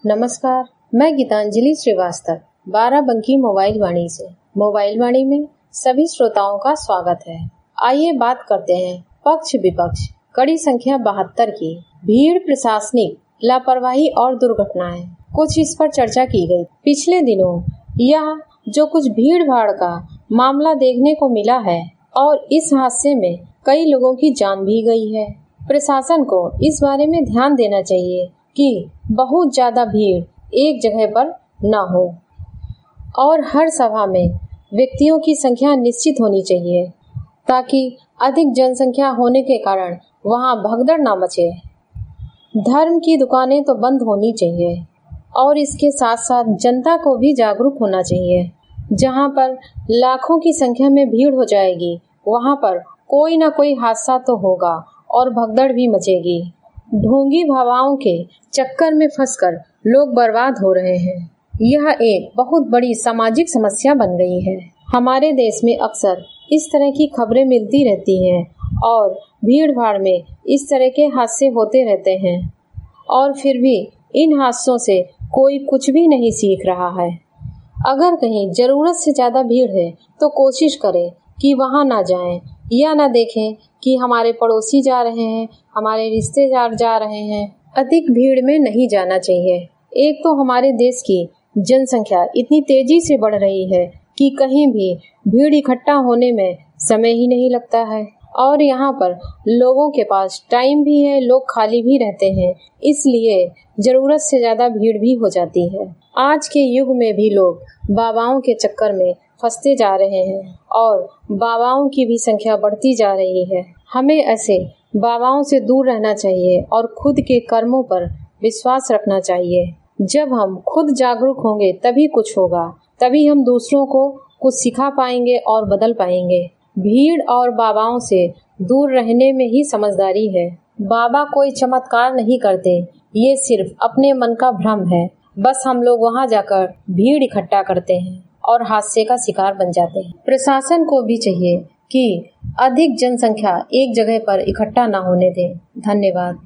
नमस्कार, मैं गीतांजलि श्रीवास्तव बाराबंकी मोबाइल वाणी से। मोबाइल वाणी में सभी श्रोताओं का स्वागत है। आइए बात करते हैं पक्ष विपक्ष कड़ी संख्या 72 की भीड़, प्रशासनिक लापरवाही और दुर्घटनाएं। कुछ इस पर चर्चा की गई। पिछले दिनों यह जो कुछ भीड़ भाड़ का मामला देखने को मिला है और इस हादसे में कई लोगों की जान भी गई है। प्रशासन को इस बारे में ध्यान देना चाहिए कि बहुत ज्यादा भीड़ एक जगह पर न हो और हर सभा में व्यक्तियों की संख्या निश्चित होनी चाहिए ताकि अधिक जनसंख्या होने के कारण वहां भगदड़ न मचे। धर्म की दुकानें तो बंद होनी चाहिए और इसके साथ साथ जनता को भी जागरूक होना चाहिए। जहां पर लाखों की संख्या में भीड़ हो जाएगी वहां पर कोई न कोई हादसा तो होगा और भगदड़ भी मचेगी। ढोंगी भावनाओं के चक्कर में फंसकर लोग बर्बाद हो रहे हैं। यह एक बहुत बड़ी सामाजिक समस्या बन गई है। हमारे देश में अक्सर इस तरह की खबरें मिलती रहती हैं और भीड़ भाड़ में इस तरह के हादसे होते रहते हैं और फिर भी इन हादसों से कोई कुछ भी नहीं सीख रहा है। अगर कहीं जरूरत से ज्यादा भीड़ है तो कोशिश करें कि वहां ना जाएं या ना देखें कि हमारे पड़ोसी जा रहे हैं, हमारे रिश्तेदार जा रहे हैं। अधिक भीड़ में नहीं जाना चाहिए। एक तो हमारे देश की जनसंख्या इतनी तेजी से बढ़ रही है कि कहीं भी भीड़ इकट्ठा होने में समय ही नहीं लगता है और यहाँ पर लोगों के पास टाइम भी है, लोग खाली भी रहते हैं, इसलिए जरूरत से ज्यादा भीड़ भी हो जाती है। आज के युग में भी लोग बाबाओं के चक्कर में फंसते जा रहे हैं और बाबाओं की भी संख्या बढ़ती जा रही है। हमें ऐसे बाबाओं से दूर रहना चाहिए और खुद के कर्मों पर विश्वास रखना चाहिए। जब हम खुद जागरूक होंगे तभी कुछ होगा, तभी हम दूसरों को कुछ सिखा पाएंगे और बदल पाएंगे। भीड़ और बाबाओं से दूर रहने में ही समझदारी है। बाबा कोई चमत्कार नहीं करते, ये सिर्फ अपने मन का भ्रम है। बस हम लोग वहां जाकर भीड़ इकट्ठा करते हैं और हादसे का शिकार बन जाते हैं। प्रशासन को भी चाहिए कि अधिक जनसंख्या एक जगह पर इकट्ठा न होने दें। धन्यवाद।